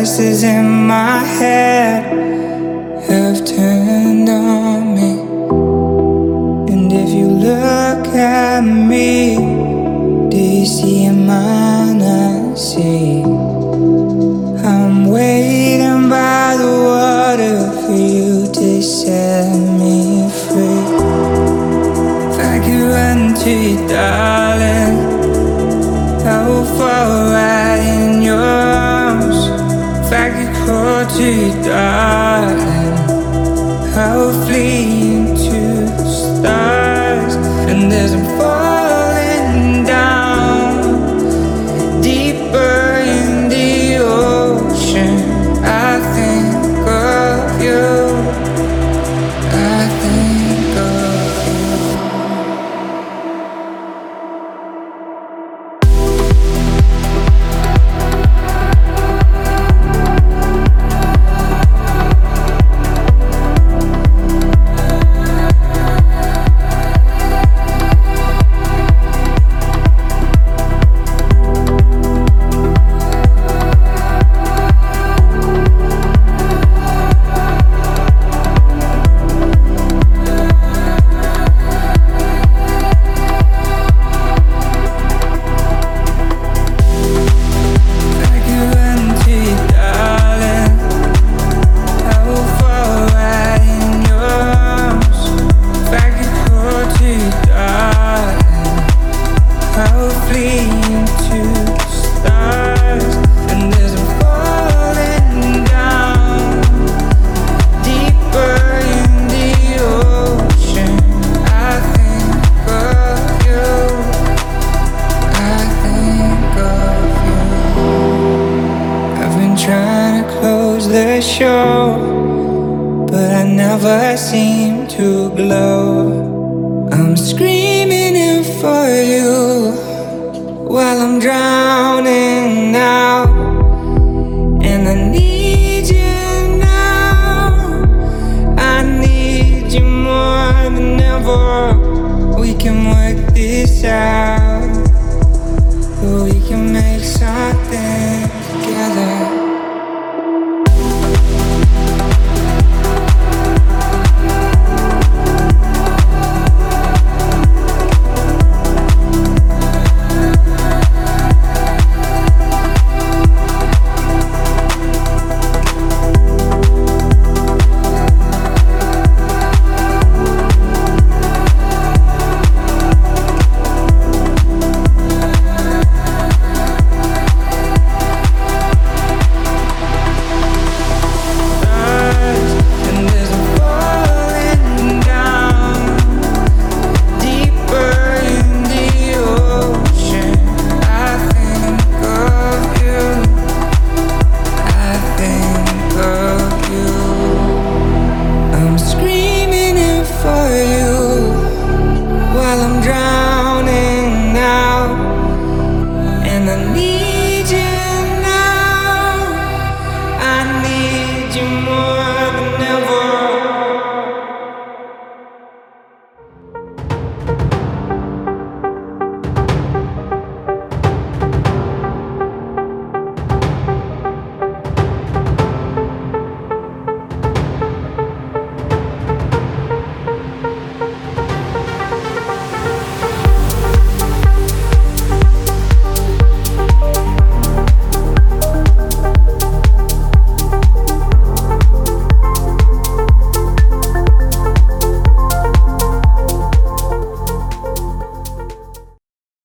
voices in my head have turned on me. And if you look at me, do you see a mind I see? I'm waiting by the water for you to set me free. If I could run to you, darling, I will fall right in your arms. If I could crawl to you, darling, I will flee into the stars. And as I'm falling down deeper in the ocean, I think of you. I think of you. Trying to close the show, but I never seem to glow. I'm screaming in for you while I'm drowning now.